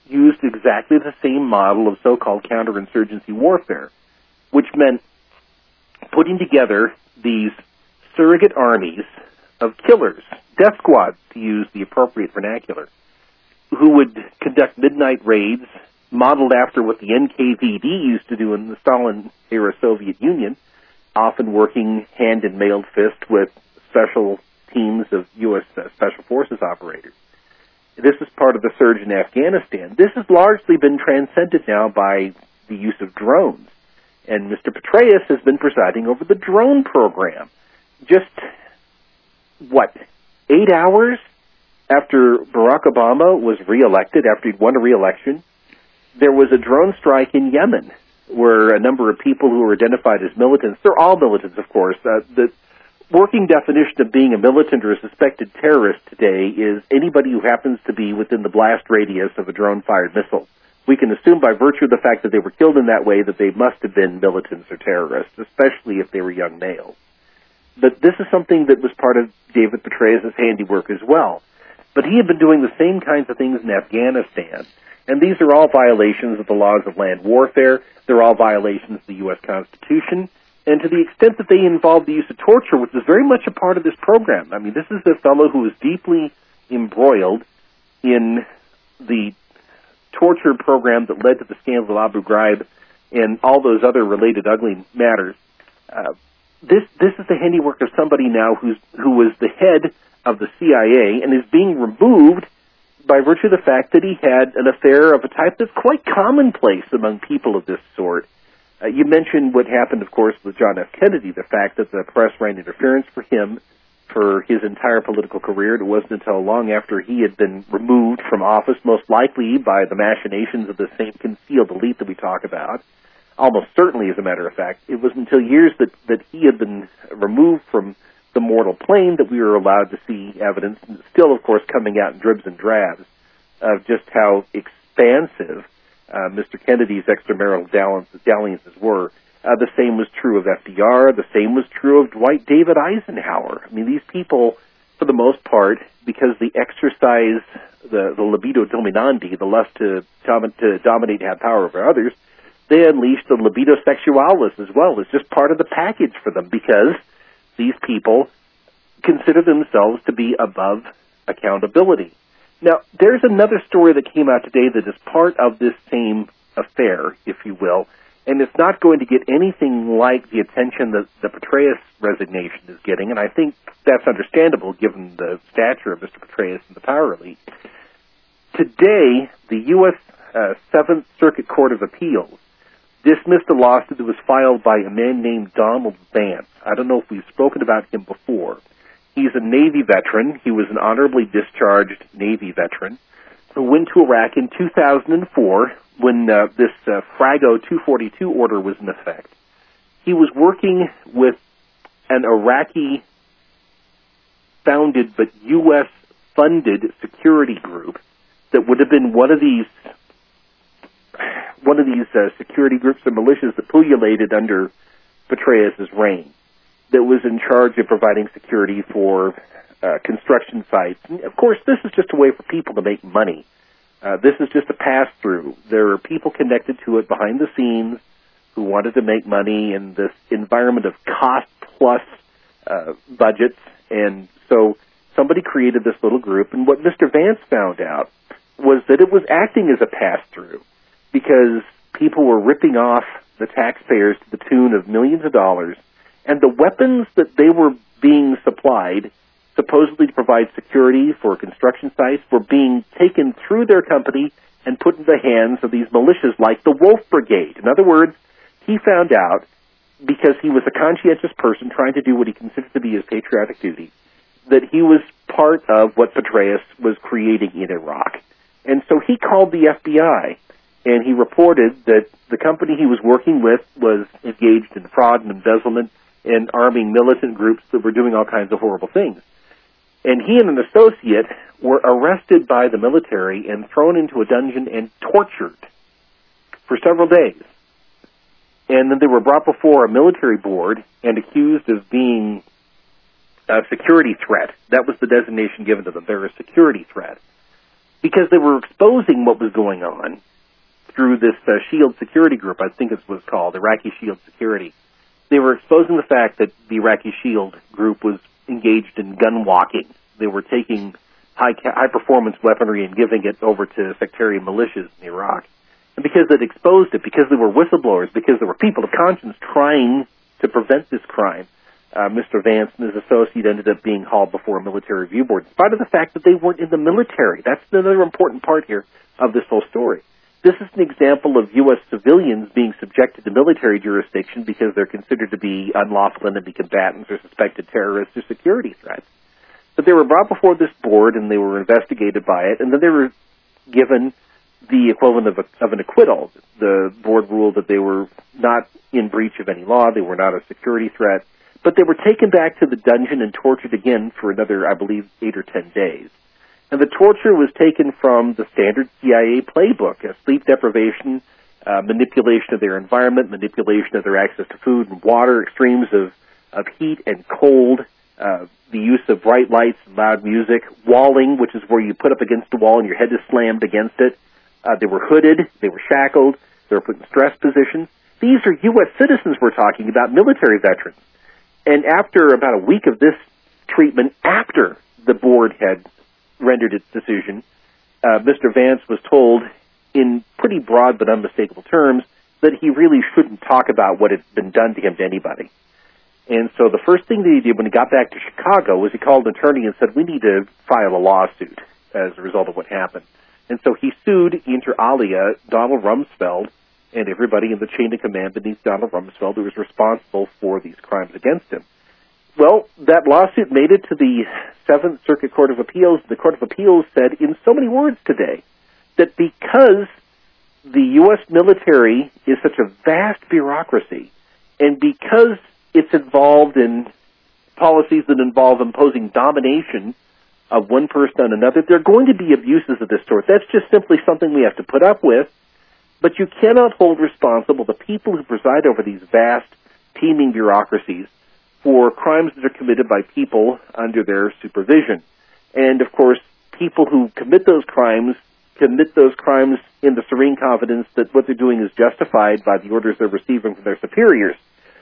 used exactly the same model of so-called counterinsurgency warfare, which meant putting together these surrogate armies of killers, death squads, to use the appropriate vernacular, who would conduct midnight raids modeled after what the N K V D used to do in the Stalin-era Soviet Union, often working hand in mailed fist with special teams of U S Uh, Special Forces operators. This is part of the surge in Afghanistan. This has largely been transcended now by the use of drones. And Mister Petraeus has been presiding over the drone program. Just, what, eight hours after Barack Obama was reelected, after he'd won a reelection, there was a drone strike in Yemen where a number of people who were identified as militants, they're all militants, of course. Uh, the working definition of being a militant or a suspected terrorist today is anybody who happens to be within the blast radius of a drone-fired missile. We can assume by virtue of the fact that they were killed in that way that they must have been militants or terrorists, especially if they were young males. But this is something that was part of David Petraeus' handiwork as well. But he had been doing the same kinds of things in Afghanistan, and these are all violations of the laws of land warfare. They're all violations of the U S Constitution. And to the extent that they involve the use of torture, which is very much a part of this program. I mean, this is a fellow who is deeply embroiled in the torture program that led to the scandal of Abu Ghraib and all those other related ugly matters. Uh, this this is the handiwork of somebody now who's who was the head of the C I A and is being removed by virtue of the fact that he had an affair of a type that's quite commonplace among people of this sort. Uh, you mentioned what happened, of course, with John F. Kennedy, the fact that the press ran interference for him for his entire political career. It wasn't until long after he had been removed from office, most likely by the machinations of the same concealed elite that we talk about, almost certainly, as a matter of fact. It was until years that, that he had been removed from the mortal plane that we were allowed to see evidence, and still, of course, coming out in dribs and drabs, of just how expansive uh, Mister Kennedy's extramarital dalliances were. Uh, the same was true of F D R. The same was true of Dwight David Eisenhower. I mean, these people, for the most part, because they exercise the, the libido dominandi, the lust to, dom- to dominate and have power over others, they unleash the libido sexualis as well. It's just part of the package for them because these people consider themselves to be above accountability. Now, there's another story that came out today that is part of this same affair, if you will, and it's not going to get anything like the attention that the Petraeus resignation is getting, and I think that's understandable given the stature of Mister Petraeus and the power elite. Today, the U S Uh, Seventh Circuit Court of Appeals dismissed a lawsuit that was filed by a man named Donald Vance. I don't know if we've spoken about him before. He's a Navy veteran. He was an honorably discharged Navy veteran who went to Iraq in two thousand four when uh, this uh, Frago two forty-two order was in effect. He was working with an Iraqi-founded but U S-funded security group that would have been one of these one of these uh, security groups or militias that pullulated under Petraeus' reign, that was in charge of providing security for uh, construction sites. And of course, this is just a way for people to make money. Uh, this is just a pass-through. There are people connected to it behind the scenes who wanted to make money in this environment of cost-plus uh, budgets. And so somebody created this little group. And what Mister Vance found out was that it was acting as a pass-through because people were ripping off the taxpayers to the tune of millions of dollars. And the weapons that they were being supplied, supposedly to provide security for construction sites, were being taken through their company and put in the hands of these militias like the Wolf Brigade. In other words, he found out, because he was a conscientious person trying to do what he considered to be his patriotic duty, that he was part of what Petraeus was creating in Iraq. And so he called the F B I, and he reported that the company he was working with was engaged in fraud and embezzlement and arming militant groups that were doing all kinds of horrible things. And he and an associate were arrested by the military and thrown into a dungeon and tortured for several days. And then they were brought before a military board and accused of being a security threat. That was the designation given to them. They're a security threat. because they were exposing what was going on through this uh, SHIELD security group, I think it's what it's called, Iraqi SHIELD Security. They were exposing the fact that the Iraqi SHIELD group was engaged in gun walking. They were taking high high performance weaponry and giving it over to sectarian militias in Iraq. And because it exposed it, because they were whistleblowers, because there were people of conscience trying to prevent this crime, uh, Mister Vance and his associate ended up being hauled before a military review board, in spite of the fact that they weren't in the military. That's another important part here of this whole story. This is an example of U S civilians being subjected to military jurisdiction because they're considered to be unlawful enemy combatants or suspected terrorists or security threats. But they were brought before this board, and they were investigated by it, and then they were given the equivalent of, a, of an acquittal. The board ruled that they were not in breach of any law, they were not a security threat, but they were taken back to the dungeon and tortured again for another, I believe, eight or ten days. And the torture was taken from the standard C I A playbook, uh, sleep deprivation, uh, manipulation of their environment, manipulation of their access to food and water, extremes of, of heat and cold, uh, the use of bright lights and loud music, walling, which is where you put up against the wall and your head is slammed against it. Uh, they were hooded, they were shackled, they were put in stress positions. These are U S citizens we're talking about, military veterans. And after about a week of this treatment, after the board had rendered its decision, uh, Mister Vance was told in pretty broad but unmistakable terms that he really shouldn't talk about what had been done to him to anybody. And so the first thing that he did when he got back to Chicago was he called an attorney and said, we need to file a lawsuit as a result of what happened. And so he sued, inter alia, Donald Rumsfeld and everybody in the chain of command beneath Donald Rumsfeld who was responsible for these crimes against him. Well, that lawsuit made it to the Seventh Circuit Court of Appeals. The Court of Appeals said in so many words today that because the U S military is such a vast bureaucracy, and because it's involved in policies that involve imposing domination of one person on another, there are going to be abuses of this sort. That's just simply something we have to put up with, but you cannot hold responsible the people who preside over these vast, teeming bureaucracies for crimes that are committed by people under their supervision. And, of course, people who commit those crimes commit those crimes in the serene confidence that what they're doing is justified by the orders they're receiving from their superiors.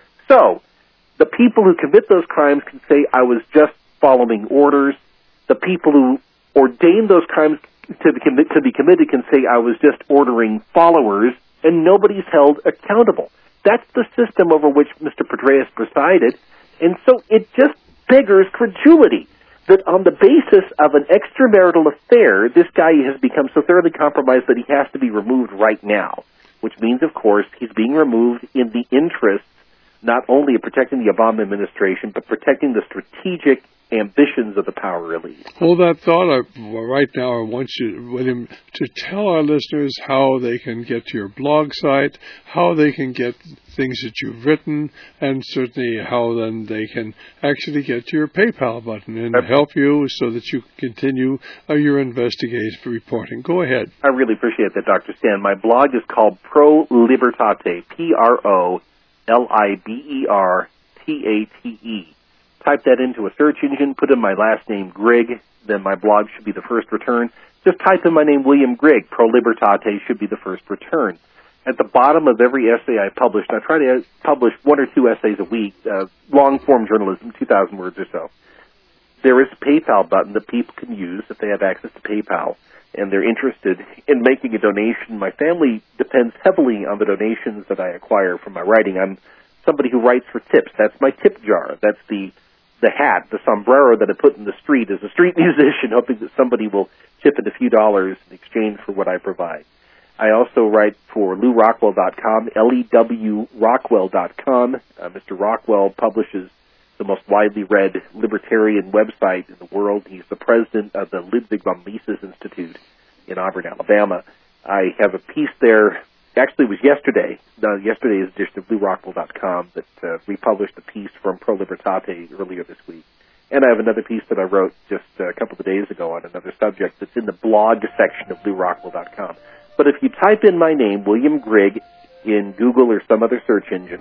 So, the people who commit those crimes can say, I was just following orders. The people who ordain those crimes to be, commit, to be committed can say, I was just ordering followers, and nobody's held accountable. That's the system over which Mister Petraeus presided. And so it just beggars credulity that on the basis of an extramarital affair, this guy has become so thoroughly compromised that he has to be removed right now, which means, of course, he's being removed in the interests not only of protecting the Obama administration, but protecting the strategic ambitions of the power elite. Hold that thought. I, well, right now I want you, William, to tell our listeners how they can get to your blog site, how they can get things that you've written, and certainly how then they can actually get to your PayPal button and yep. help you so that you can continue uh, your investigative reporting. Go ahead. I really appreciate that, Doctor Stan. My blog is called Pro Libertate, P R O L I B E R T A T E. Type that into a search engine, put in my last name, Grigg, then my blog should be the first return. Just type in my name, William Grigg. Pro Libertate should be the first return. At the bottom of every essay I publish, and I try to publish one or two essays a week, uh, long-form journalism, two thousand words or so, there is a PayPal button that people can use if they have access to PayPal and they're interested in making a donation. My family depends heavily on the donations that I acquire from my writing. I'm somebody who writes for tips. That's my tip jar. That's the the hat, the sombrero that I put in the street as a street musician, hoping that somebody will chip in a few dollars in exchange for what I provide. I also write for Lew Rockwell dot com, L E W Rockwell dot com. Uh, Mister Rockwell publishes the most widely read libertarian website in the world. He's the president of the Ludwig von Mises Institute in Auburn, Alabama. I have a piece there. Actually, it was yesterday, uh, yesterday's edition of Lew Rockwell dot com that uh, republished a piece from Pro Libertate earlier this week. And I have another piece that I wrote just a couple of days ago on another subject that's in the blog section of Lew Rockwell dot com. But if you type in my name, William Grigg, in Google or some other search engine,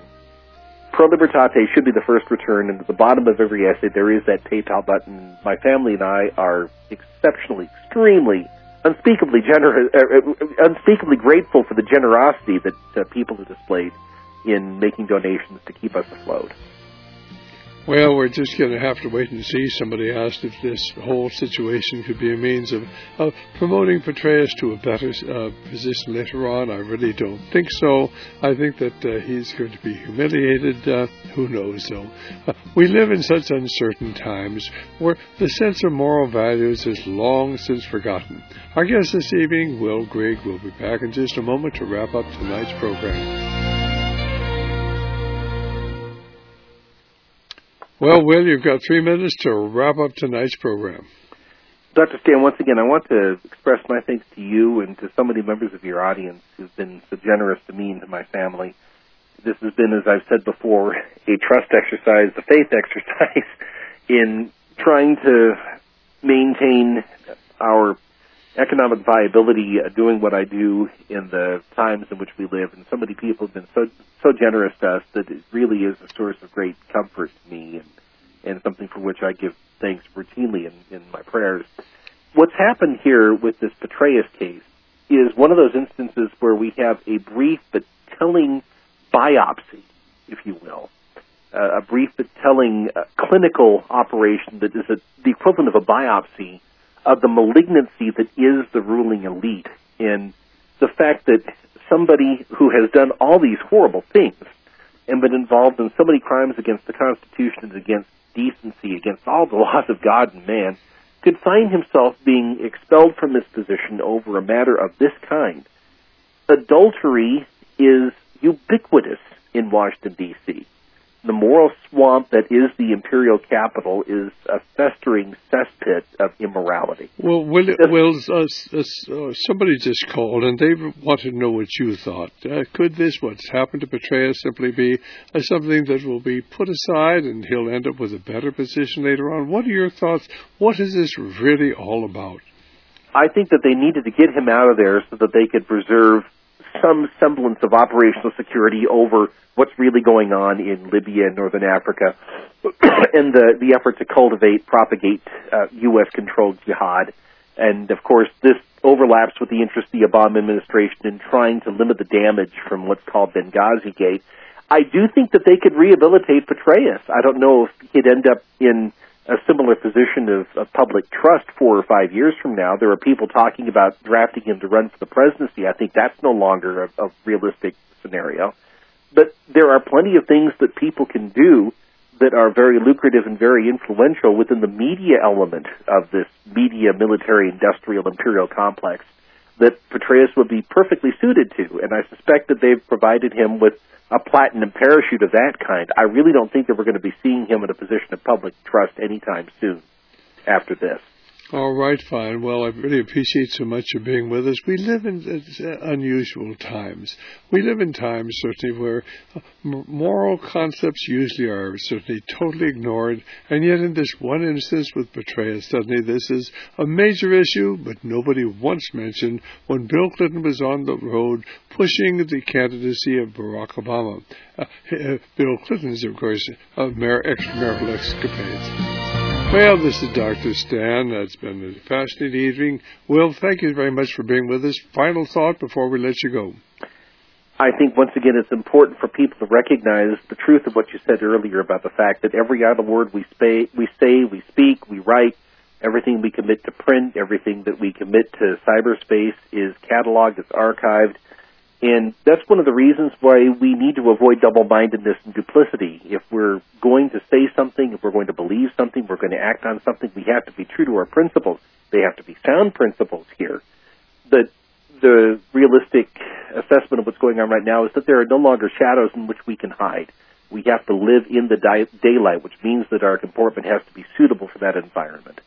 Pro Libertate should be the first return, and at the bottom of every essay there is that PayPal button. My family and I are exceptionally, extremely unspeakably gener- uh, unspeakably grateful for the generosity that uh, people have displayed in making donations to keep us afloat. Well, we're just going to have to wait and see. Somebody asked if this whole situation could be a means of, of promoting Petraeus to a better uh, position later on. I really don't think so. I think that uh, he's going to be humiliated. Uh, who knows, though? Uh, we live in such uncertain times where the sense of moral values is long since forgotten. Our guest this evening, Will Grigg, will be back in just a moment to wrap up tonight's program. Well, Will, you've got three minutes to wrap up tonight's program. Doctor Stan, once again, I want to express my thanks to you and to so many members of your audience who've been so generous to me and to my family. This has been, as I've said before, a trust exercise, a faith exercise in trying to maintain our economic viability, uh, doing what I do in the times in which we live. And so many people have been so so generous to us that it really is a source of great comfort to me and, and something for which I give thanks routinely in, in my prayers. What's happened here with this Petraeus case is one of those instances where we have a brief but telling biopsy, if you will, uh, a brief but telling uh, clinical operation that is a, the equivalent of a biopsy of the malignancy that is the ruling elite, and the fact that somebody who has done all these horrible things and been involved in so many crimes against the Constitution and against decency, against all the laws of God and man, could find himself being expelled from his position over a matter of this kind. Adultery is ubiquitous in Washington, D C The moral swamp that is the imperial capital is a festering cesspit of immorality. Well, Will, Will uh, uh, somebody just called, and they wanted to know what you thought. Uh, could this, what's happened to Petraeus, simply be uh, something that will be put aside and he'll end up with a better position later on? What are your thoughts? What is this really all about? I think that they needed to get him out of there so that they could preserve some semblance of operational security over what's really going on in Libya and Northern Africa and the, the effort to cultivate, propagate uh, U S-controlled jihad. And, of course, this overlaps with the interest of the Obama administration in trying to limit the damage from what's called Benghazi Gate. I do think that they could rehabilitate Petraeus. I don't know if he'd end up in a similar position of, of public trust four or five years from now. There are people talking about drafting him to run for the presidency. I think that's no longer a, a realistic scenario. But there are plenty of things that people can do that are very lucrative and very influential within the media element of this media, military, industrial, imperial complex that Petraeus would be perfectly suited to. And I suspect that they've provided him with a platinum parachute of that kind. I really don't think that we're going to be seeing him in a position of public trust anytime soon after this. All right, fine. Well, I really appreciate so much you being with us. We live in uh, unusual times. We live in times, certainly, where uh, moral concepts usually are certainly totally ignored, and yet in this one instance with Petraeus, suddenly this is a major issue, but nobody once mentioned when Bill Clinton was on the road pushing the candidacy of Barack Obama. Uh, uh, Bill Clinton's, of course, uh, mar- extramarital escapades. Well, this is Doctor Stan. It's been a fascinating evening. Will, thank you very much for being with us. Final thought before we let you go. I think, once again, it's important for people to recognize the truth of what you said earlier about the fact that every idle word we, spa- we say, we speak, we write, everything we commit to print, everything that we commit to cyberspace is cataloged, it's archived. And that's one of the reasons why we need to avoid double-mindedness and duplicity. If we're going to say something, if we're going to believe something, we're going to act on something, we have to be true to our principles. They have to be sound principles here. But the realistic assessment of what's going on right now is that there are no longer shadows in which we can hide. We have to live in the di- daylight, which means that our comportment has to be suitable for that environment.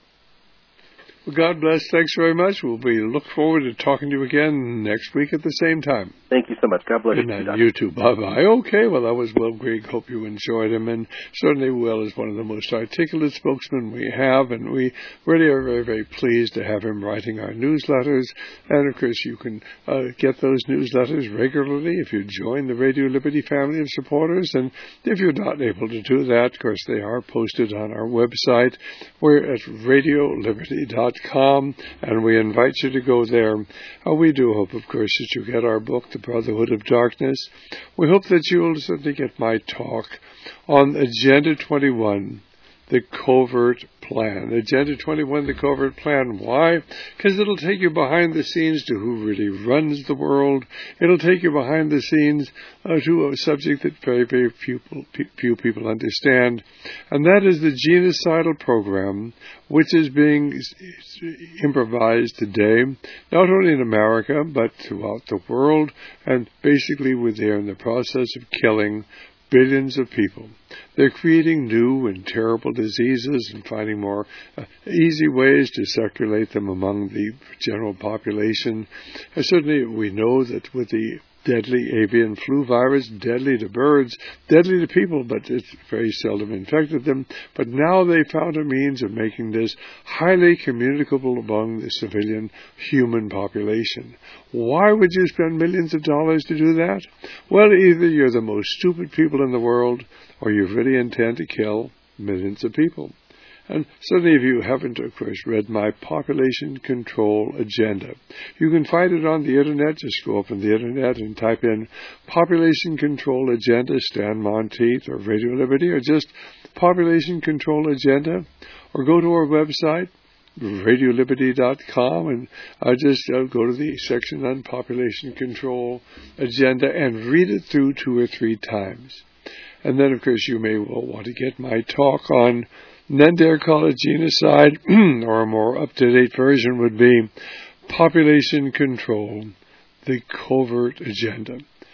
Well, God bless. Thanks very much. We'll be look forward to talking to you again next week at the same time. Thank you so much. God bless Good you. night. You too. Bye-bye. Okay, well, that was Will Grigg. Hope you enjoyed him. And certainly Will is one of the most articulate spokesmen we have, and we really are very, very pleased to have him writing our newsletters. And, of course, you can uh, get those newsletters regularly if you join the Radio Liberty family of supporters. And if you're not able to do that, of course, they are posted on our website. We're at radio liberty dot dot com, and we invite you to go there. Uh, we do hope, of course, that you get our book, The Brotherhood of Darkness. We hope that you will certainly get my talk on Agenda twenty-one, the Covert Plan. Agenda twenty-one, the Covert Plan. Why? Because it'll take you behind the scenes to who really runs the world. It'll take you behind the scenes uh, to a subject that very, very few, few people understand, and that is the genocidal program, which is being improvised today, not only in America, but throughout the world, and basically we're there in the process of killing billions of people. They're creating new and terrible diseases and finding more uh, easy ways to circulate them among the general population. And certainly we know that with the deadly avian flu virus, deadly to birds, deadly to people, but it's very seldom infected them. But now they found a means of making this highly communicable among the civilian human population. Why would you spend millions of dollars to do that? Well, either you're the most stupid people in the world, or you really intend to kill millions of people. And certainly if you haven't, of course, read my population control agenda, you can find it on the Internet. Just go up on the Internet and type in population control agenda, Stan Monteith, or Radio Liberty, or just population control agenda, or go to our website, radio liberty dot com, and uh, just uh, go to the section on population control agenda and read it through two or three times. And then, of course, you may well want to get my talk on, then dare call it genocide, or a more up-to-date version would be Population Control, the Covert Agenda.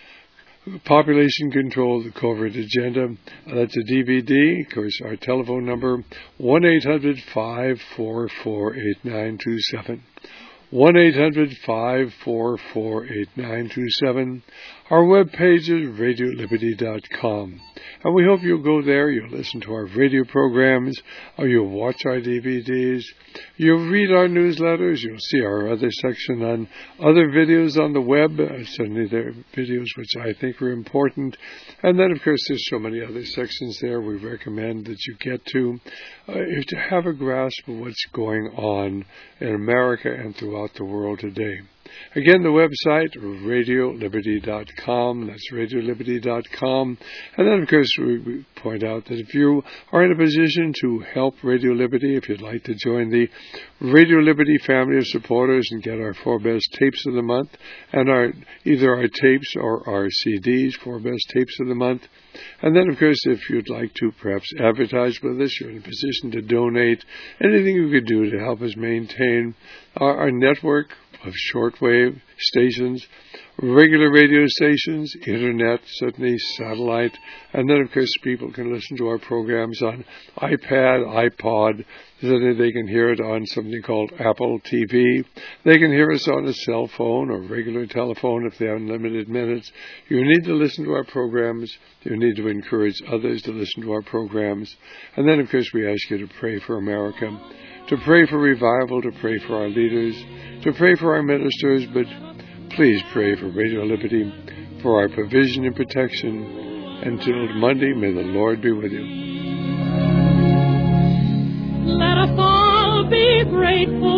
Population Control, the Covert Agenda. That's a D V D. Of course, our telephone number, one eight hundred, five four four, eight nine two seven. one eight hundred, five four four, eight nine two seven. Our webpage is radio liberty dot com. And we hope you'll go there, you'll listen to our radio programs, or you'll watch our D V Ds, you'll read our newsletters, you'll see our other section on other videos on the web. Uh, certainly there are videos which I think are important. And then, of course, there's so many other sections there we recommend that you get to, uh, to have a grasp of what's going on in America and throughout the world today. Again, the website, radio liberty dot com. That's radio liberty dot com. And then, of course, we, we point out that if you are in a position to help Radio Liberty, if you'd like to join the Radio Liberty family of supporters and get our four best tapes of the month, and our either our tapes or our C Ds, four best tapes of the month. And then, of course, if you'd like to perhaps advertise with us, you're in a position to donate, anything you could do to help us maintain our, our network of shortwave stations, regular radio stations, internet, certainly satellite, and then, of course, people can listen to our programs on iPad, iPod, then they can hear it on something called Apple T V. They can hear us on a cell phone or regular telephone if they have unlimited minutes. You need to listen to our programs. You need to encourage others to listen to our programs. And then, of course, we ask you to pray for America, to pray for revival, to pray for our leaders, to pray for our ministers, but please pray for Radio Liberty, for our provision and protection. Until Monday, may the Lord be with you. Let us all be grateful.